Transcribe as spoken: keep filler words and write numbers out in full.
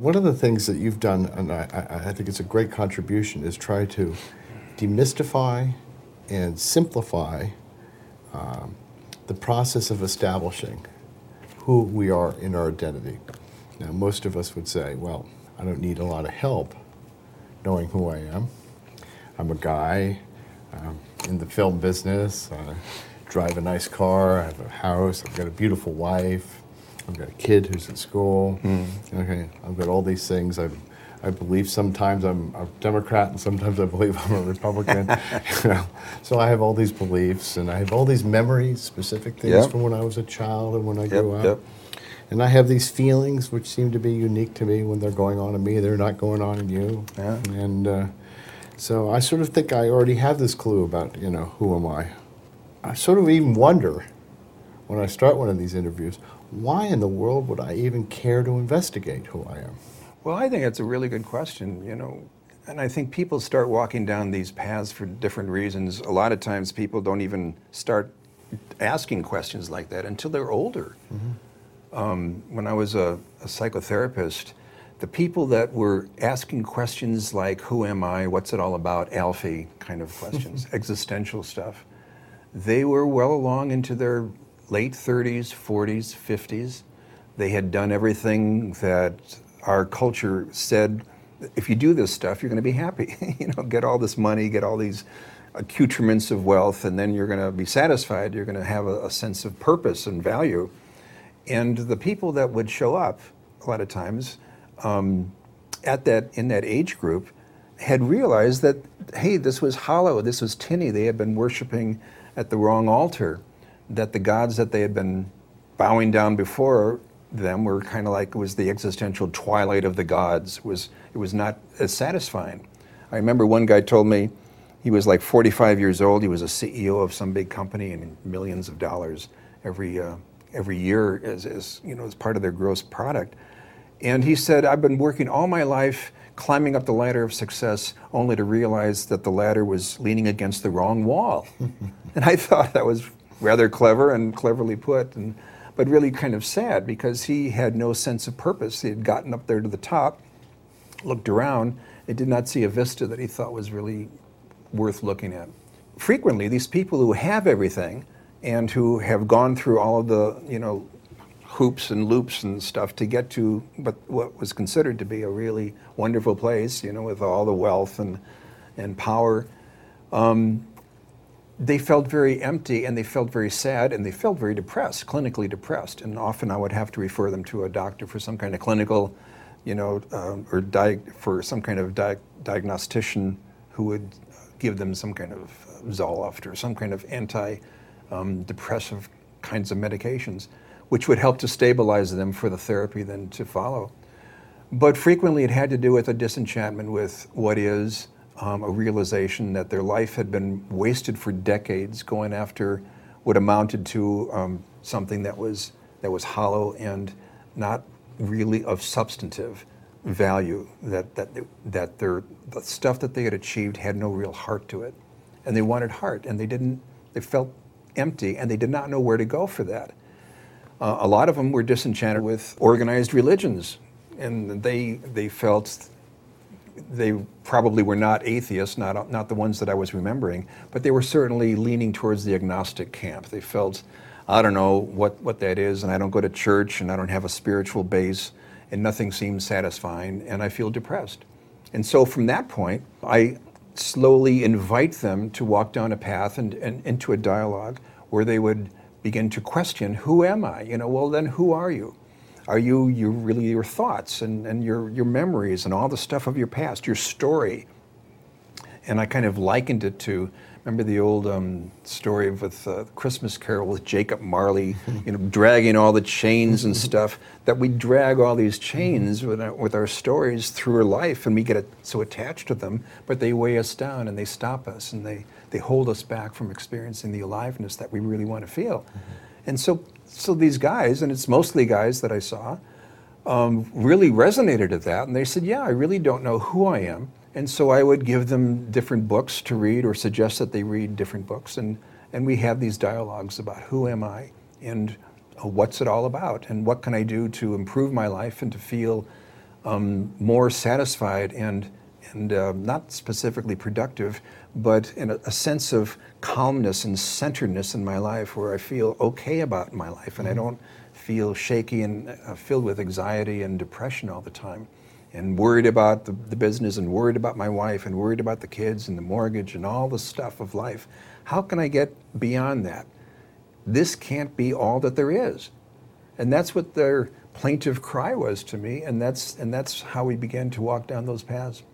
One of the things that you've done, and I, I I think it's a great contribution, is try to demystify and simplify um, the process of establishing who we are in our identity. Now, most of us would say, well, I don't need a lot of help knowing who I am. I'm a guy um, in the film business, I drive a nice car, I have a house, I've got a beautiful wife, I've got a kid who's at school. Mm. Okay, I've got all these things. I, I believe sometimes I'm a Democrat and sometimes I believe I'm a Republican. You know? So I have all these beliefs and I have all these memories, specific things Yep. from when I was a child and when I Yep, grew up. yep. And I have these feelings which seem to be unique to me when they're going on in me. They're not going on in you. Yeah. And uh, so I sort of think I already have this clue about, you know, who am I? I sort of even wonder when I start one of these interviews, why in the world would I even care to investigate who I am? Well, I think that's a really good question, you know, and I think people start walking down these paths for different reasons. A lot of times people don't even start asking questions like that until they're older. Mm-hmm. Um, when I was a, a psychotherapist, the people that were asking questions like, who am I, what's it all about, Alfie kind of questions, existential stuff, they were well along into their late thirties, forties, fifties. They had done everything that our culture said, if you do this stuff, you're going to be happy. You know, get all this money, get all these accoutrements of wealth, and then you're going to be satisfied. You're going to have a, a sense of purpose and value. And the people that would show up a lot of times um, at that in that age group had realized that, hey, this was hollow, this was tinny. They had been worshiping at the wrong altar, that the gods that they had been bowing down before them were kind of like, it was the existential twilight of the gods. It was, it was not as satisfying. I remember one guy told me, he was like forty-five years old, he was a C E O of some big company and millions of dollars every uh, every year as, as, you know, as part of their gross product. And he said, I've been working all my life climbing up the ladder of success only to realize that the ladder was leaning against the wrong wall. And I thought that was rather clever and cleverly put, and but really kind of sad because he had no sense of purpose. He had gotten up there to the top, looked around, and did not see a vista that he thought was really worth looking at. Frequently, these people who have everything and who have gone through all of the, you know, hoops and loops and stuff to get to what, what was considered to be a really wonderful place, you know, with all the wealth and, and power, um, they felt very empty and they felt very sad and they felt very depressed, clinically depressed. And often I would have to refer them to a doctor for some kind of clinical, you know, um, or di- for some kind of di- diagnostician who would give them some kind of Zoloft or some kind of anti-depressive um, kinds of medications, which would help to stabilize them for the therapy then to follow. But frequently it had to do with a disenchantment with what is, um, a realization that their life had been wasted for decades going after what amounted to um, something that was that was hollow and not really of substantive value, that that that their the stuff that they had achieved had no real heart to it. And they wanted heart, and they didn't, they felt empty, and they did not know where to go for that. Uh, a lot of them were disenchanted with organized religions, and they they felt they probably were not atheists, not not the ones that I was remembering, but they were certainly leaning towards the agnostic camp. They felt, I don't know what, what that is, and I don't go to church, and I don't have a spiritual base, and nothing seems satisfying, and I feel depressed. And so from that point, I slowly invite them to walk down a path and, and into a dialogue where they would begin to question, who am I? You know, well then who are you? Are you you really your thoughts and, and your, your memories and all the stuff of your past, your story? And I kind of likened it to, remember the old um, story with uh, Christmas Carol with Jacob Marley, you know, dragging all the chains and stuff, that we drag all these chains with our, with our stories through our life, and we get so attached to them, but they weigh us down and they stop us and they, they hold us back from experiencing the aliveness that we really want to feel. Mm-hmm. And so, so these guys, and it's mostly guys that I saw, um, really resonated at that, and they said, yeah, I really don't know who I am. And so I would give them different books to read or suggest that they read different books. And, and we have these dialogues about who am I and uh, what's it all about and what can I do to improve my life and to feel um, more satisfied and, and uh, not specifically productive, but in a, a sense of calmness and centeredness in my life where I feel okay about my life and I don't feel shaky and uh, filled with anxiety and depression all the time and worried about the, the business and worried about my wife and worried about the kids and the mortgage and all the stuff of life. How can I get beyond that? This can't be all that there is. And that's what their plaintive cry was to me, and that's, and that's how we began to walk down those paths.